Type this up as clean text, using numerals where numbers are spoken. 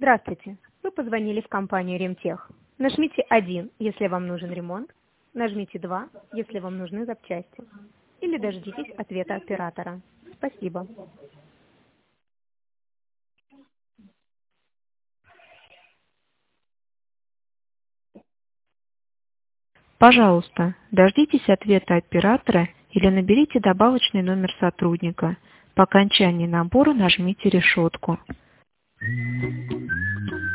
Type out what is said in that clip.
Здравствуйте. Вы позвонили в компанию Ремтех. Нажмите 1, если вам нужен ремонт. Нажмите 2, если вам нужны запчасти. Или дождитесь ответа оператора. Спасибо. Пожалуйста, дождитесь ответа оператора или наберите добавочный номер сотрудника. По окончании набора нажмите решетку.